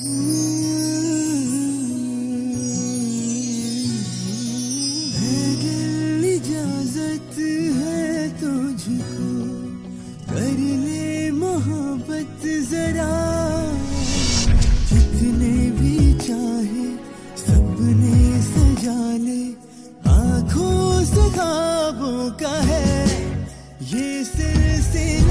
दिल इजाजत है तुझको, कर ले मोहब्बत जरा, जितने भी चाहे सपने सजा ले, आँखों से ख्वाबों का है ये सिलसिला।